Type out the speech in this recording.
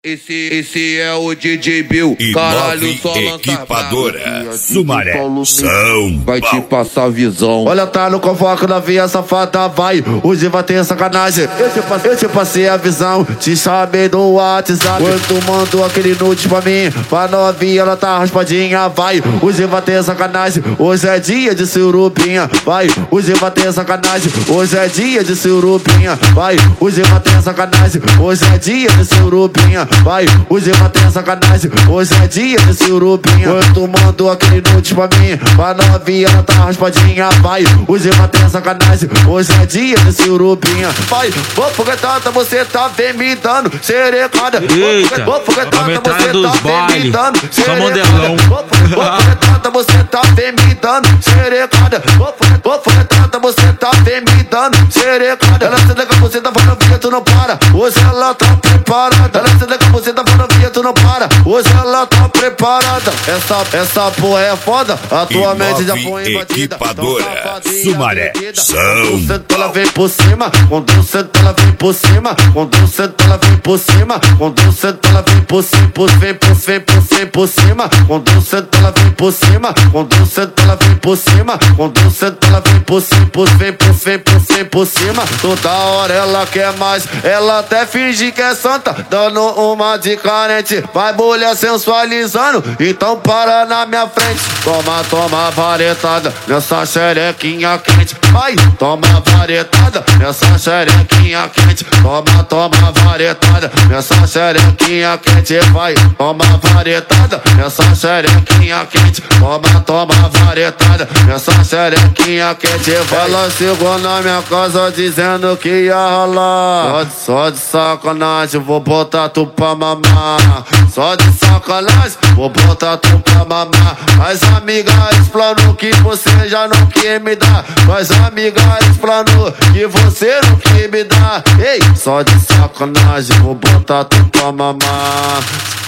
Esse é o DJ Bill, caralho, só equipadora Sumaré, São vai te passar visão. Olha, tá no convoco, novinha safada, vai. Hoje vai ter sacanagem. Eu te passei a visão, te chamei no WhatsApp. Quando tu mandou aquele nude pra mim, pra novinha, ela tá raspadinha, vai. Hoje vai ter sacanagem, hoje é dia de surubinha, vai. Hoje vai ter sacanagem, hoje é dia de surubinha, vai. Hoje vai ter sacanagem, hoje é dia de surubinha, vai. Hoje vai ter sacanagem, hoje é dia de surubinha. Quando tu mandou aquele nude pra mim, pra novinha, ela tá raspadinha, vai. Hoje vai ter sacanagem, hoje é dia de surubinha, vai. Vou foguetada, você tá vem me dando xerecada. Vou foguetada, você tá vem me dando xerecada. Vou foguetada, você tá vem me dando xerecada. Vou foguetada, você tá vem me dando xerecada. Ela se liga, você tá falando que tu não para. Hoje ela tá preparada. Ela se liga, você tá falando que tu não para. Hoje ela tá preparada. Essa porra é foda. A tua mente já foi invadida. Equipadora Sumaré, São Quando ela vem por cima, quando eu sento ela vem por cima, quando eu sento ela vem por cima, quando eu sento ela vem por cima, por cima, quando eu sento ela vem por cima, quando eu sento ela vem por cima, quando eu sento ela vem por cima, por cima. Toda hora ela quer mais, ela até finge que é santa, dando uma de carente, vai mulher sensualizando, então para na minha frente, toma varetada nessa xerequinha quente, vai, toma varetada nessa xerequinha quente, toma varetada nessa xerequinha quente, vai, toma varetada nessa xerequinha quente, toma varetada nessa xerequinha quente, vai. Ela chegou na minha casa dizendo que ia rolar, só de sacanagem vou botar tu pra mamar, só de sacanagem vou botar tu pra mamar. As amigas explanou que você já não quer me dar, as amigas explanou que você não quer me dar. Ei, só de sacanagem vou botar tu pra mamar.